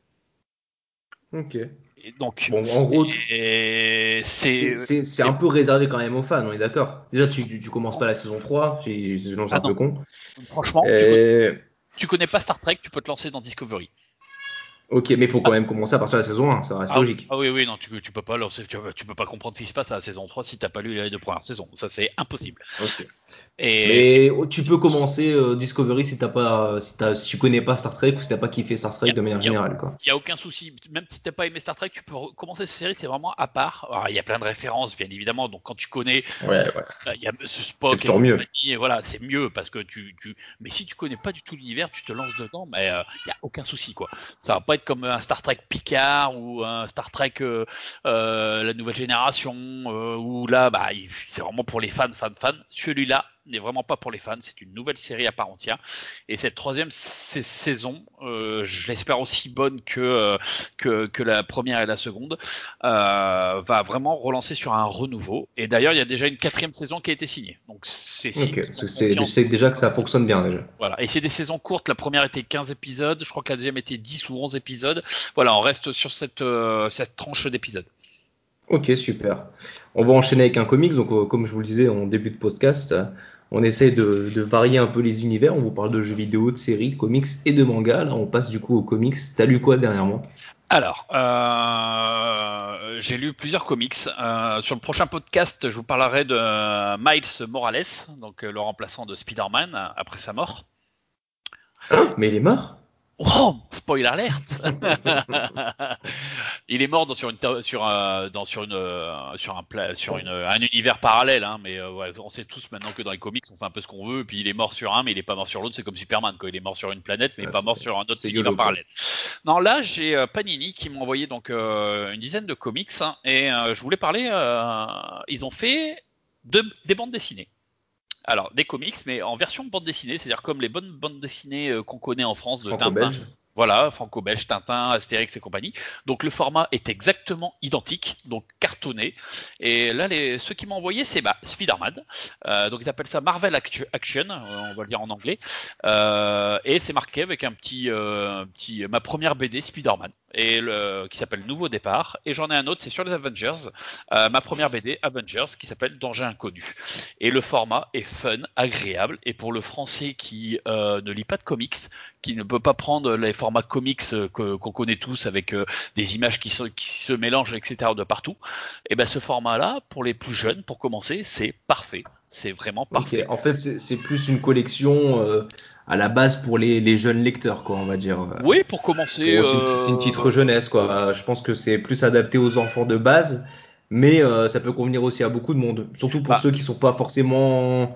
Ok. Et donc Bon, en gros, c'est c'est c'est c'est- c'est un c'est peu réservé quand même aux fans, on est d'accord. Déjà, tu, tu, tu commences pas la saison trois, j'ai- sinon c'est ah un peu non, con. franchement, tu connais Et... tu connais pas Star Trek, tu peux te lancer dans Discovery. Ok, mais il faut Ah, quand même commencer à partir de la saison un, ça reste ah, logique. ah oui oui non tu, tu peux pas lancer, tu, tu peux pas comprendre ce qui se passe à la saison trois si t'as pas lu les deux premières saisons, ça c'est impossible. Ok. Et c'est Mais oh, tu peux commencer euh, Discovery si t'as pas, si t'as, si tu connais pas Star Trek ou si t'as pas kiffé Star Il Trek de manière y a, y a- générale, quoi. y a aucun souci. Même si t'as pas aimé Star Trek, tu peux commencer cette série, c'est vraiment à part. Alors, il y a plein de références, bien évidemment. Donc, quand tu connais, Ouais, ouais. euh, il y a ce C'est Spock et toujours mieux. compagnie, et voilà, c'est mieux parce que tu, tu. Mais si tu connais pas du tout l'univers, tu te lances dedans, mais il euh, y a aucun souci, quoi. Ça va pas être comme un Star Trek Picard ou un Star Trek euh, euh, la nouvelle génération, euh, où là, bah, c'est vraiment pour les fans, fans, fans. Celui-là n'est vraiment pas pour les fans. C'est une nouvelle série à part entière. Et cette troisième saison, euh, je l'espère aussi bonne que, euh, que, que la première et la seconde, euh, va vraiment relancer sur un renouveau. Et d'ailleurs, il y a déjà une quatrième saison qui a été signée. Donc c'est signe Ok, qu'ils ont c'est confiance. c'est déjà que ça fonctionne bien déjà. Voilà. Et c'est des saisons courtes. La première était quinze épisodes. Je crois que la deuxième était dix ou onze épisodes. Voilà, on reste sur cette, euh, cette tranche d'épisodes. Ok, super. On va enchaîner avec un comics. Donc, euh, comme je vous le disais en début de podcast, euh, on essaie de, de varier un peu les univers. On vous parle de jeux vidéo, de séries, de comics et de mangas. Là, on passe du coup aux comics. T'as lu quoi dernièrement? Alors, euh, j'ai lu plusieurs comics. Euh, sur le prochain podcast, je vous parlerai de Miles Morales, donc euh, le remplaçant de Spider-Man euh, après sa mort. Hein? Mais il est mort? Oh, spoiler alert. Il est mort dans, sur une sur un dans sur une euh, sur un pla- sur une un univers parallèle, hein, mais euh, ouais, on sait tous maintenant que dans les comics on fait un peu ce qu'on veut. Et puis il est mort sur un, mais il est pas mort sur l'autre. C'est comme Superman, quoi. Il est mort sur une planète, mais Ah, pas mort c'est sur un autre c'est univers YOLO, quoi. parallèle. Non, là j'ai euh, Panini qui m'a envoyé donc euh, une dizaine de comics hein, et euh, je voulais parler. Euh, ils ont fait deux, des bandes dessinées. Alors, des comics, mais en version bande dessinée, c'est-à-dire comme les bonnes bandes dessinées euh, qu'on connaît en France de Tintin. Franco-belge? Voilà, franco-belge, Tintin, Astérix et compagnie. Donc le format est exactement identique, donc cartonné. Et là, les, ceux qui m'ont envoyé, c'est bah, Spider-Man. Euh, donc ils appellent ça Marvel Action, on va le dire en anglais. Euh, et c'est marqué avec un petit, euh, un petit, ma première B D Spider-Man, et le, qui s'appelle Nouveau Départ. Et j'en ai un autre, c'est sur les Avengers. Euh, ma première B D Avengers, qui s'appelle Danger Inconnu. Et le format est fun, agréable. Et pour le français qui euh, ne lit pas de comics, qui ne peut pas prendre les formats comics que, qu'on connaît tous avec euh, des images qui se, qui se mélangent, et cetera de partout, et ben ce format-là, pour les plus jeunes, pour commencer, c'est parfait. C'est vraiment Ok, parfait. en fait, c'est, c'est plus une collection euh, à la base pour les, les jeunes lecteurs, quoi, on va dire. Oui, pour commencer. Pour, c'est, une, c'est une titre Euh... jeunesse, quoi. Je pense que c'est plus adapté aux enfants de base, mais euh, ça peut convenir aussi à beaucoup de monde. Surtout pour Bah, ceux qui sont pas forcément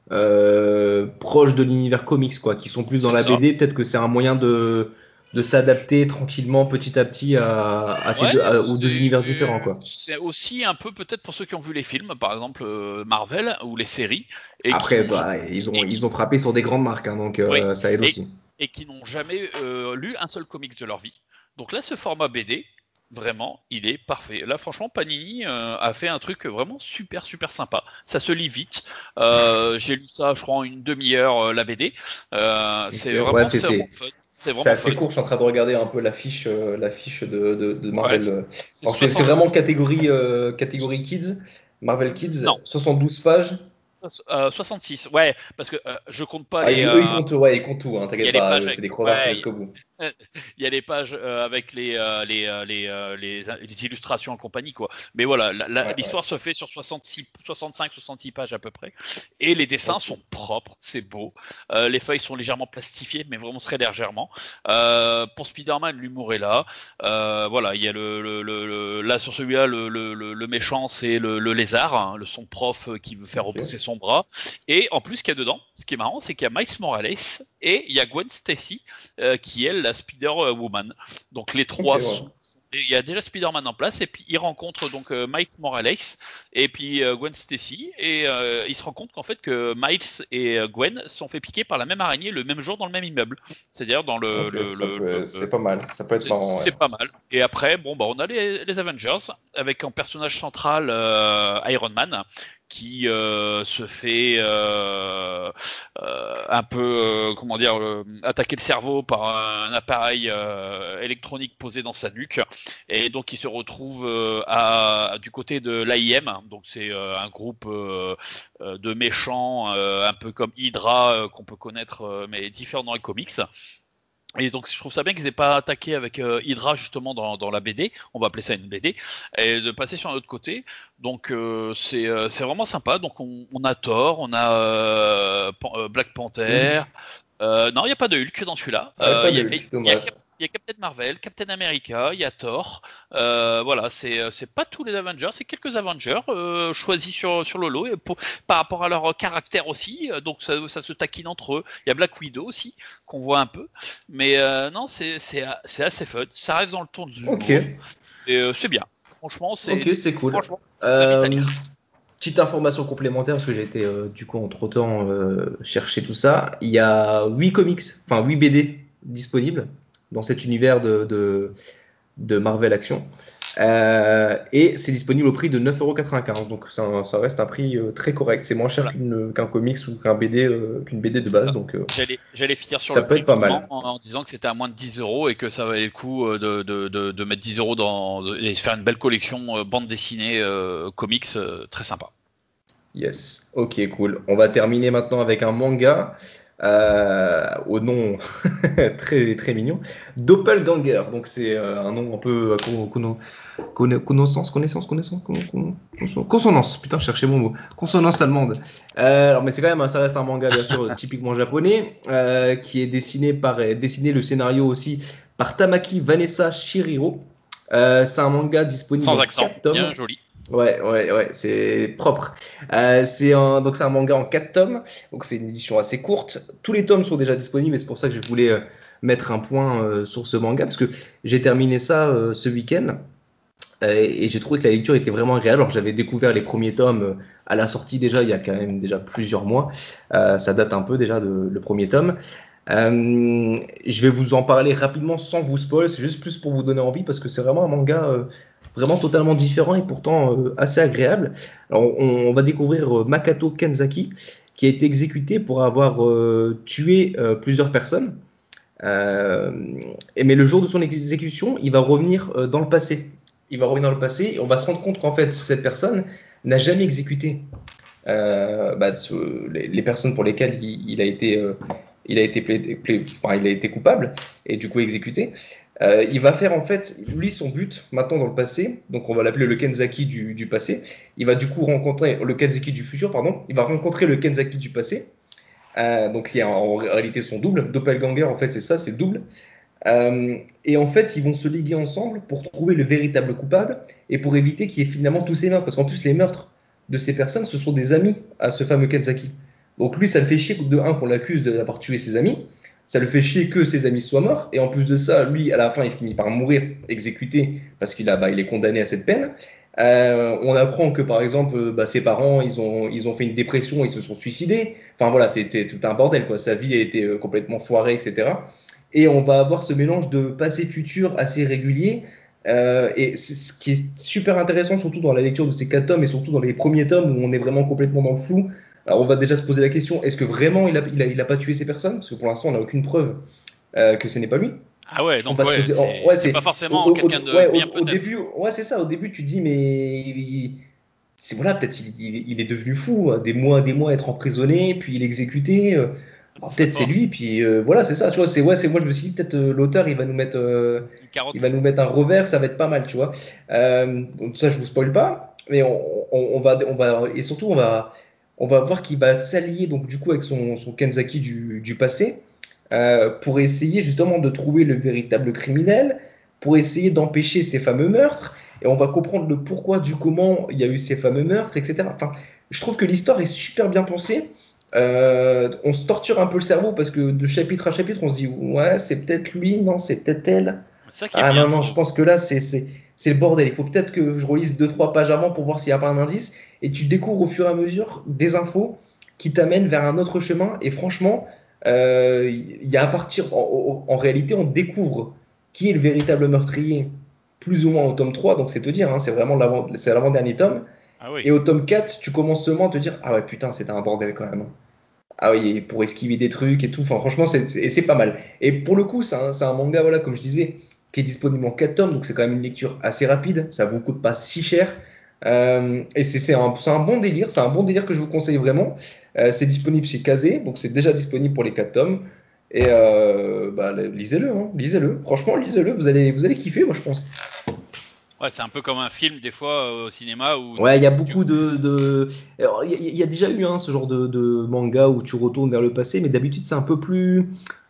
euh, proches de l'univers comics, quoi, qui sont plus dans c'est la ça. B D. Peut-être que c'est un moyen de, de s'adapter tranquillement, petit à petit, à, à ces Ouais, deux, à- aux deux c'est, univers différents, quoi. c'est aussi un peu peut-être pour ceux qui ont vu les films, par exemple euh, Marvel ou les séries, et qui Après, n'ont bah, ils ont, et ils ont qui, frappé sur des grandes marques, hein, donc oui, euh, ça aide et, aussi. et qui n'ont jamais euh, lu un seul comics de leur vie. Donc là, ce format B D, vraiment, il est parfait. Là, franchement, Panini euh, a fait un truc vraiment super, super sympa. Ça se lit vite. Euh, j'ai lu ça, je crois, en une demi-heure, euh, la B D. Euh, Ok, c'est ouais, vraiment, c'est, c'est vraiment c'est, fun. C'est c'est vraiment assez fun. court. Je suis en train de regarder un peu l'affiche, euh, l'affiche de, de, de Ouais, Marvel. c'est euh. c'est Alors, c'est, c'est soixante. vraiment catégorie, euh, catégorie Kids, Marvel Kids, Non, soixante-douze pages. euh, soixante-six. Ouais, parce que euh, je compte pas Ah, les. ils- eux, ils euh, comptent, ouais, ils comptent tout, hein, Il y t'inquiète a les pas, pages euh, avec. c'est des crevards, c'est Ouais, jusqu'au bout. il y a les pages euh, avec les, euh, les, euh, les, euh, les, les illustrations en compagnie, quoi. Mais voilà, la- la- Ouais, ouais, l'histoire se fait sur soixante-six, soixante-cinq, soixante-six pages à peu près. Et les dessins ok. sont propres, c'est beau. Euh, les feuilles sont légèrement plastifiées, mais vraiment très légèrement. Euh, pour Spider-Man, l'humour est là. Euh, voilà, il y a le, le, le, le- là sur celui-là, le, le, le, le méchant, c'est le, le lézard, hein, le son prof euh, qui veut faire Ok. repousser son bras. Et en plus, ce qu'il y a dedans, ce qui est marrant, c'est qu'il y a Miles Morales et il y a Gwen Stacy euh, qui est la Spider-Woman. Donc les Ok, trois ouais. sont. Il y a déjà Spider-Man en place et puis il rencontre donc euh, Miles Morales et puis euh, Gwen Stacy et euh, il se rend compte qu'en fait que Miles et euh, Gwen se sont fait piquer par la même araignée le même jour dans le même immeuble. C'est-à-dire dans le, Ok, le, ça le, peut, le- c'est pas mal. Ça peut être c'est marrant, ouais. c'est pas mal. Et après, bon, bah, on a les, les Avengers avec en personnage central euh, Iron Man qui euh, se fait euh, euh, un peu, euh, comment dire, euh, attaquer le cerveau par un appareil euh, électronique posé dans sa nuque. Et donc, il se retrouve euh, à, du côté de l'A I M. Donc, c'est euh, un groupe euh, euh, de méchants, euh, un peu comme Hydra, euh, qu'on peut connaître, euh, mais différent dans les comics. Et donc je trouve ça bien qu'ils aient pas attaqué avec euh, Hydra justement dans, dans la B D, on va appeler ça une B D, et de passer sur un autre côté. Donc euh, c'est euh, c'est vraiment sympa. Donc on, on a Thor, on a euh, Pan- euh, Black Panther. Hulk. Euh, non, il n'y a pas de Hulk dans celui-là. Ouais, Euh, pas Il y, de a, Hulk, il y, a, dommage. Cap- il y a Captain Marvel, Captain America, il y a Thor. Euh, voilà, c'est euh, c'est pas tous les Avengers, c'est quelques Avengers euh, choisis sur sur le lot et pour, par rapport à leur caractère aussi. euh, Donc ça, ça se taquine entre eux. Il y a Black Widow aussi qu'on voit un peu. Mais euh, non, c'est c'est c'est assez fun. Ça reste dans le ton de Ok, l'humour et euh, c'est bien. Franchement, c'est ok, c'est cool. franchement, je vous invite à Euh, lire. Petite information complémentaire, parce que j'ai été euh, du coup entre-temps euh, chercher tout ça. Il y a huit comics, enfin huit B D disponibles dans cet univers de, de, de Marvel Action. Euh, et c'est disponible au prix de neuf euros quatre-vingt-quinze. Donc ça, ça reste un prix euh, très correct. C'est moins cher Voilà. qu'une, qu'un comics ou qu'un B D, euh, qu'une B D de C'est base. ça. Donc euh, J'allais, j'allais finir sur ça le peut prix être pas justement mal. en, en disant que c'était à moins de dix euros et que ça valait le coup euh, de, de, de, de mettre dix euros dans, de- et faire une belle collection euh, bande dessinée, euh, comics, euh, très sympa. Yes, ok, cool. On va terminer maintenant avec un manga euh, au nom très très mignon, Doppelganger. Donc c'est euh, un nom un peu euh, con- conno- conno- connaissance, connaissance, connaissance, con- con- conso- consonance. Putain, je cherchais mon mot. Consonance allemande. Euh, alors, mais c'est quand même, ça reste un manga bien sûr typiquement japonais euh, qui est dessiné par dessiné le scénario aussi par Tamaki Vanessa Shiriro. Euh, c'est un manga disponible Sans en accent, quatre bien tomes. joli. Ouais, ouais, ouais, c'est propre. Euh, c'est un, donc c'est un manga en quatre tomes, donc c'est une édition assez courte. Tous les tomes sont déjà disponibles et c'est pour ça que je voulais euh, mettre un point euh, sur ce manga parce que j'ai terminé ça euh, ce week-end euh, et j'ai trouvé que la lecture était vraiment agréable. Alors j'avais découvert les premiers tomes euh, à la sortie déjà il y a quand même déjà plusieurs mois. Euh, ça date un peu déjà de le premier tome. Euh, je vais vous en parler rapidement sans vous spoil, c'est juste plus pour vous donner envie parce que c'est vraiment un manga euh, vraiment totalement différent et pourtant euh, assez agréable. Alors, on, on va découvrir euh, Makoto Kenzaki qui a été exécuté pour avoir euh, tué euh, plusieurs personnes. Euh, et mais le jour de son exécution, il va revenir euh, dans le passé. Il va revenir dans le passé et on va se rendre compte qu'en fait cette personne n'a jamais exécuté euh, bah, ce- les, les personnes pour lesquelles il, il a été, euh, il a été, plaidé- plaidé- enfin, il a été coupable et du coup exécuté. Euh, il va faire en fait, lui, son but maintenant dans le passé, donc on va l'appeler le Kenzaki du, du passé. Il va du coup rencontrer le Kenzaki du futur, pardon. Il va rencontrer le Kenzaki du passé. Euh, donc il y a en, en réalité son double, doppelganger en fait c'est ça, c'est le double. Euh, et en fait ils vont se liguer ensemble pour trouver le véritable coupable et pour éviter qu'il y ait finalement tous ces meurtres, parce qu'en plus les meurtres de ces personnes ce sont des amis à ce fameux Kenzaki. Donc lui ça le fait chier de un qu'on l'accuse d'avoir tué ses amis, ça le fait chier que ses amis soient morts et en plus de ça lui à la fin il finit par mourir exécuté parce qu'il a, bah, il est condamné à cette peine. Euh, on apprend que par exemple bah, ses parents ils ont, ils ont fait une dépression, ils se sont suicidés. Enfin voilà, c'est tout un bordel quoi. Sa vie a été euh, complètement foirée, et cetera. Et on va avoir ce mélange de passé-futur assez régulier. Euh, et ce qui est super intéressant, surtout dans la lecture de ces quatre tomes et surtout dans les premiers tomes où on est vraiment complètement dans le flou. Alors on va déjà se poser la question, est-ce que vraiment il a, il a, il a pas tué ces personnes? Parce que pour l'instant on n'a aucune preuve euh, que ce n'est pas lui. Ah ouais, On donc va se ouais, poser. Oh, c'est ouais, c'est c'est pas au, forcément au, quelqu'un au- de ouais, au, bien au peut-être. début. Ouais, c'est ça. Au début, tu te dis, mais il- c'est voilà, peut-être il, il- il est devenu fou. Hein, des mois, des mois à être emprisonné, puis il est exécuté. euh, Ce alors serait peut-être c'est fort. lui. Puis euh, voilà, c'est ça. Tu vois, c'est ouais, c'est moi. Je me suis dit peut-être euh, l'auteur, il va nous mettre, euh, Une il va carotte. nous mettre un revers. Ça va être pas mal, tu vois. Euh, donc ça, je vous spoil pas. Mais on, on, on va, on va, et surtout, on va, on va voir qu'il va s'allier donc du coup avec son, son Kenzaki du, du passé euh, pour essayer justement de trouver le véritable criminel, pour essayer d'empêcher ces fameux meurtres, et on va comprendre le pourquoi du comment il y a eu ces fameux meurtres, et cetera. Enfin, je trouve que l'histoire est super bien pensée. Euh, on se torture un peu le cerveau parce que de chapitre à chapitre, on se dit ouais, c'est peut-être lui, non, c'est peut-être elle. C'est ça qui est Ah bien, non, je non, je trouve. pense que là, c'est c'est c'est le bordel. Il faut peut-être que je relise deux trois pages avant pour voir s'il n'y a pas un indice. Et tu découvres au fur et à mesure des infos qui t'amènent vers un autre chemin. Et franchement, euh, il y a à partir, en, en- en réalité, on découvre qui est le véritable meurtrier, plus ou moins au tome trois. Donc c'est te dire, hein, c'est vraiment l'avant, c'est l'avant-dernier tome. Ah oui. Et au tome quatre, tu commences seulement à te dire, ah ouais, putain, c'était un bordel quand même. Ah oui, pour esquiver des trucs et tout. Enfin, franchement, c'est c'est- c'est pas mal. Et pour le coup, c'est un, c'est un manga, voilà, comme je disais, qui est disponible en quatre tomes, donc c'est quand même une lecture assez rapide. Ça vous coûte pas si cher. Euh, et c'est c'est un, c'est un bon délire. C'est un bon délire que je vous conseille vraiment. Euh, c'est disponible chez Kazé, donc c'est déjà disponible pour les quatre tomes. Et euh, bah, lisez-le, hein, lisez-le. Franchement, lisez-le. Vous allez, vous allez kiffer, moi, je pense. Ouais, c'est un peu comme un film des fois euh, au cinéma où Ouais, il y a tu... beaucoup de, de... Alors, il y, a- il y a déjà eu hein, ce genre de, de manga où tu retournes vers le passé, mais d'habitude c'est un peu plus,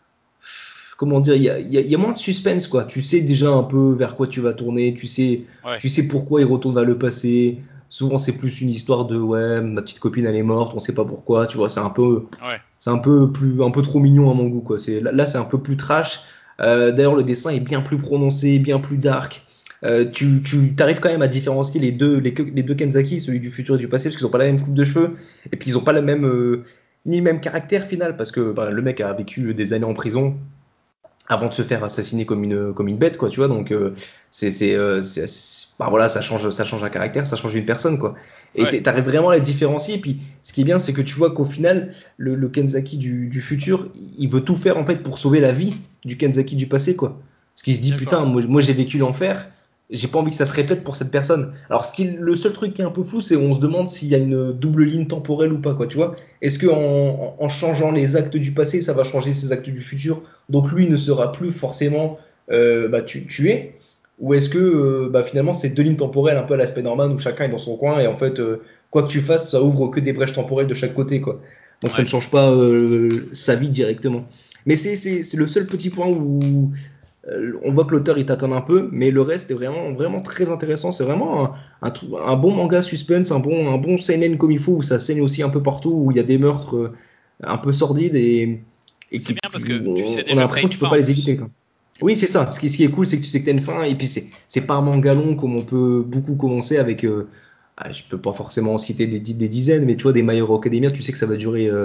comment dire, il y a, il y a- il y a moins de suspense, quoi. Tu sais déjà un peu vers quoi tu vas tourner, tu sais, Ouais, tu sais pourquoi il retourne vers le passé. Souvent, c'est plus une histoire de, ouais, ma petite copine, elle est morte, on sait pas pourquoi, tu vois, c'est un peu, ouais. c'est un peu plus, un peu trop mignon à mon goût, quoi. C'est, là, là, c'est un peu plus trash. Euh, d'ailleurs, le dessin est bien plus prononcé, bien plus dark. Euh, tu, tu arrives quand même à différencier les deux, les, les deux Kenzaki, celui du futur et du passé, parce qu'ils ont pas la même coupe de cheveux, et puis ils ont pas la même, euh, ni le même caractère final, parce que bah, le mec a vécu des années en prison, avant de se faire assassiner comme une comme une bête quoi tu vois donc euh, c'est c'est euh, c'est- c'est- bah voilà ça change ça change un caractère ça change une personne quoi et Ouais. t'es- t'arrives vraiment à les différencier et puis ce qui est bien c'est que tu vois qu'au final le, le Kenzaki du, du futur il veut tout faire en fait pour sauver la vie du Kenzaki du passé quoi parce qu'il se dit D'accord. putain moi, moi j'ai vécu l'enfer j'ai pas envie que ça se répète pour cette personne alors ce qui le seul truc qui est un peu flou c'est on se demande s'il y a une double ligne temporelle ou pas quoi tu vois est-ce que en, en changeant les actes du passé ça va changer ses actes du futur donc lui ne sera plus forcément euh, bah, tu, tué ou est-ce que euh, bah, finalement c'est deux lignes temporelles un peu à la Spider-Man où chacun est dans son coin et en fait euh, quoi que tu fasses ça ouvre que des brèches temporelles de chaque côté quoi donc ça Ouais. ne change pas euh, sa vie directement mais c'est, c'est, c'est le seul petit point où euh, on voit que l'auteur il tâtonne un peu mais le reste est vraiment, vraiment très intéressant c'est vraiment un, un, un bon manga suspense un bon, un bon seinen comme il faut où ça saigne aussi un peu partout où il y a des meurtres euh, un peu sordides et et C'est qui, bien parce où que tu sais on, on a déjà que t'as l'impression une que tu peux fin pas en les plus. éviter quoi. Oui, c'est ça. Ce qui, ce qui est cool, c'est que tu sais que tu as une fin, et puis c'est, c'est pas un manga long comme on peut beaucoup commencer avec. Euh, ah, je peux pas forcément en citer des, des dizaines, mais tu vois, des My Hero Academia, tu sais que ça va durer euh,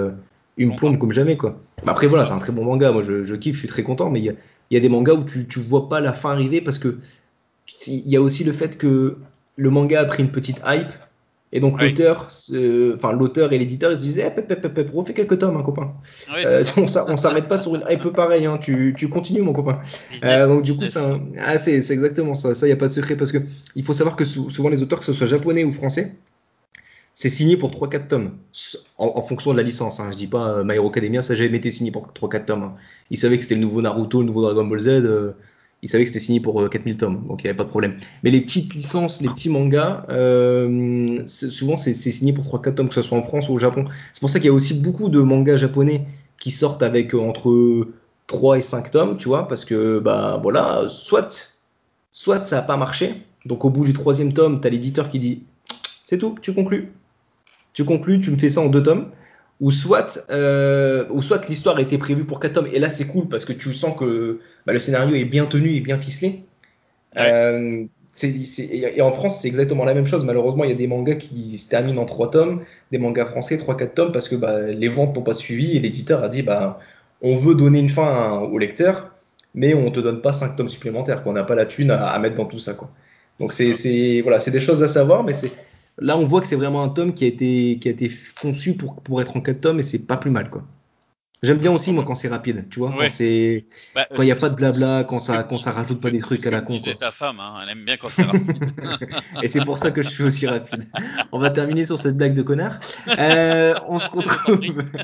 il me Longtemps. plombe comme jamais, quoi. Mais après, voilà, c'est un très bon manga. Moi, je, je kiffe, je suis très content. Mais il y a, il y a des mangas où tu, tu vois pas la fin arriver parce que il y a aussi le fait que le manga a pris une petite hype. Et donc Oui, l'auteur, se- enfin l'auteur et l'éditeur, ils se disaient, eh, pep, pep, pep, pep, refais quelques tomes, hein, copain. oui, c'est Euh, ça. on s'a- on s'arrête pas sur une hype pareille, hein, tu, tu continues, mon copain. Business Euh, is donc du coup, c'est business. un- ah, c'est c'est exactement ça. Ça, il y a pas de secret parce que il faut savoir que sou- souvent les auteurs, que ce soit japonais ou français, c'est signé pour trois quatre tomes, en, en fonction de la licence. Hein. Je dis pas euh, My Hero Academia, ça n'a jamais été signé pour trois quatre tomes. Hein. Ils savaient que c'était le nouveau Naruto, le nouveau Dragon Ball Z. Euh, ils savaient que c'était signé pour euh, quatre mille tomes, donc il n'y avait pas de problème. Mais les petites licences, les petits mangas, euh, c'est- souvent c'est c'est signé pour trois quatre tomes, que ce soit en France ou au Japon. C'est pour ça qu'il y a aussi beaucoup de mangas japonais qui sortent avec euh, entre trois et cinq tomes, tu vois, parce que bah voilà, soit, soit ça n'a pas marché, donc au bout du troisième tome, tu as l'éditeur qui dit c'est tout, tu conclus tu conclus, tu me fais ça en deux tomes, ou soit, euh, ou soit l'histoire était prévue pour quatre tomes, et là c'est cool parce que tu sens que bah, le scénario est bien tenu et bien ficelé. Oui. Euh, c'est- c'est- et en France, c'est exactement la même chose. Malheureusement, il y a des mangas qui se terminent en trois tomes, des mangas français trois quatre tomes, parce que bah, les ventes n'ont pas suivi et l'éditeur a dit bah, on veut donner une fin au lecteur, mais on te donne pas cinq tomes supplémentaires, qu'on n'a pas la thune à, à mettre dans tout ça. Quoi. Donc c'est Ah, c'est- voilà, c'est des choses à savoir, mais c'est là on voit que c'est vraiment un tome qui a été, qui a été conçu pour, pour être en quatre tomes et c'est pas plus mal. Quoi. J'aime bien aussi tant moi mieux. quand c'est rapide, tu vois, quand Oui. c'est Bah, quand il n'y a euh, pas de ce ce- blabla, quand ce que, ça, quand ça ce rajoute que, pas des c'est ce trucs à que la me con, disait quoi. ta femme, hein. Elle aime bien quand c'est rapide. Et c'est pour ça que je suis aussi rapide. On va terminer sur cette blague de connard. Euh, on se Je t'en prie. retrouve.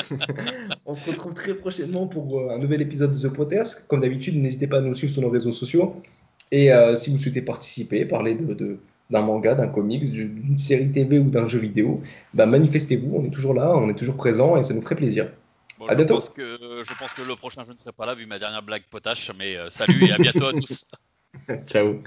On se retrouve très prochainement pour euh, un nouvel épisode de The Podcast. Comme d'habitude, n'hésitez pas à nous suivre sur nos réseaux sociaux. Et euh, si vous souhaitez participer, parler de, de- d'un manga, d'un comics, d'une série T V ou d'un jeu vidéo, bah manifestez-vous. On est toujours là, on est toujours présent et ça nous ferait plaisir. Bon, À je pense bientôt. que je pense que le prochain je ne serai pas là vu ma dernière blague potache, mais euh, salut et à bientôt à tous. Ciao.